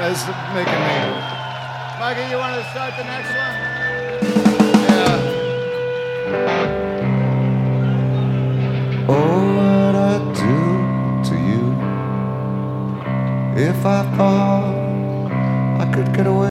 It's making me. Mikey, you want to start the next one? Yeah. Oh, what I'd do to you if I thought I could get away.